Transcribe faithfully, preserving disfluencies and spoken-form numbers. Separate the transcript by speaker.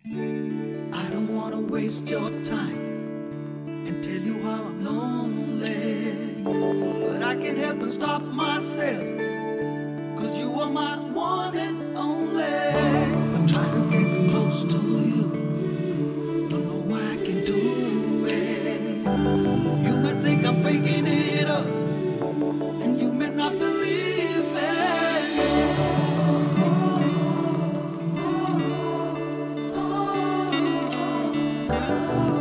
Speaker 1: I don't wanna waste your time and tell you how I'm lonely, but I can't help but stop myself, cause you are my one and only. I'm trying to get close to you, don't know why I can do it. You may think I'm faking it up, and you may not believe me. Oh, oh, oh, oh.